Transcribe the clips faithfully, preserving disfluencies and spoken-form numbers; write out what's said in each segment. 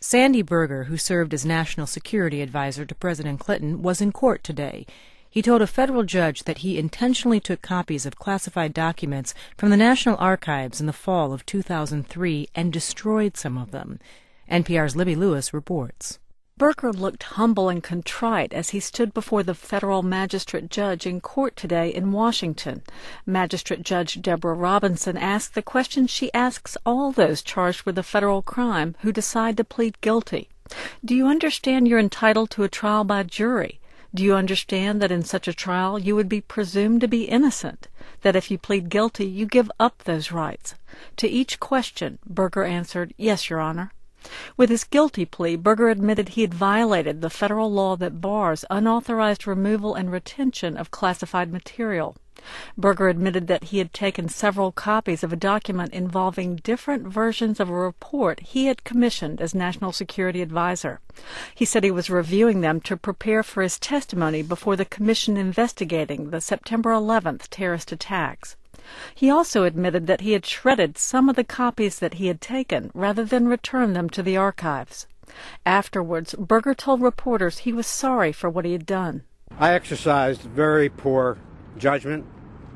Sandy Berger, who served as National Security Advisor to President Clinton, was in court today. He told a federal judge that he intentionally took copies of classified documents from the National Archives in the fall of two thousand three and destroyed some of them. N P R's Libby Lewis reports. Berger looked humble and contrite as he stood before the federal magistrate judge in court today in Washington. Magistrate Judge Deborah Robinson asked the question she asks all those charged with a federal crime who decide to plead guilty. Do you understand you're entitled to a trial by jury? Do you understand that in such a trial you would be presumed to be innocent? That if you plead guilty, you give up those rights? To each question, Berger answered, "Yes, Your Honor." With his guilty plea, Berger admitted he had violated the federal law that bars unauthorized removal and retention of classified material. Berger admitted that he had taken several copies of a document involving different versions of a report he had commissioned as National Security Advisor. He said he was reviewing them to prepare for his testimony before the commission investigating the September eleventh terrorist attacks. He also admitted that he had shredded some of the copies that he had taken rather than return them to the archives. Afterwards, Berger told reporters he was sorry for what he had done. I exercised very poor judgment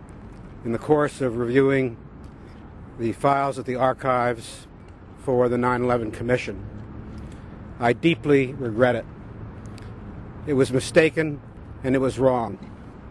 in the course of reviewing the files at the archives for the nine eleven Commission. I deeply regret it. It was mistaken and it was wrong.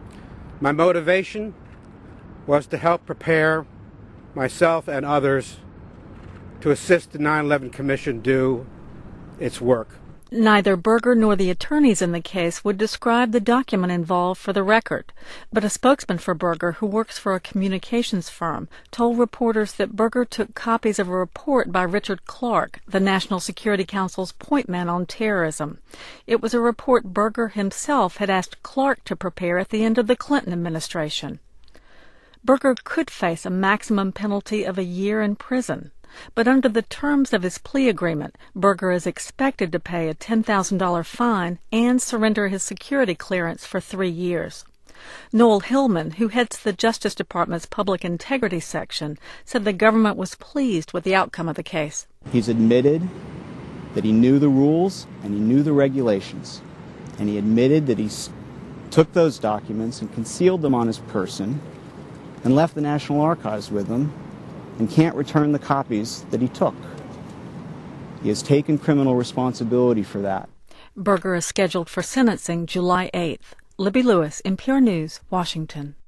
My motivation was to help prepare myself and others to assist the nine eleven Commission do its work. Neither Berger nor the attorneys in the case would describe the document involved for the record, but a spokesman for Berger, who works for a communications firm, told reporters that Berger took copies of a report by Richard Clarke, the National Security Council's point man on terrorism. It was a report Berger himself had asked Clarke to prepare at the end of the Clinton administration. Berger could face a maximum penalty of a year in prison, but under the terms of his plea agreement, Berger is expected to pay a ten thousand dollars fine and surrender his security clearance for three years. Noel Hillman, who heads the Justice Department's Public Integrity Section, said the government was pleased with the outcome of the case. He's admitted that he knew the rules and he knew the regulations, and he admitted that he took those documents and concealed them on his person and left the National Archives with them and can't return the copies that he took. He has taken criminal responsibility for that. Berger is scheduled for sentencing July eighth. Libby Lewis, N P R News, Washington.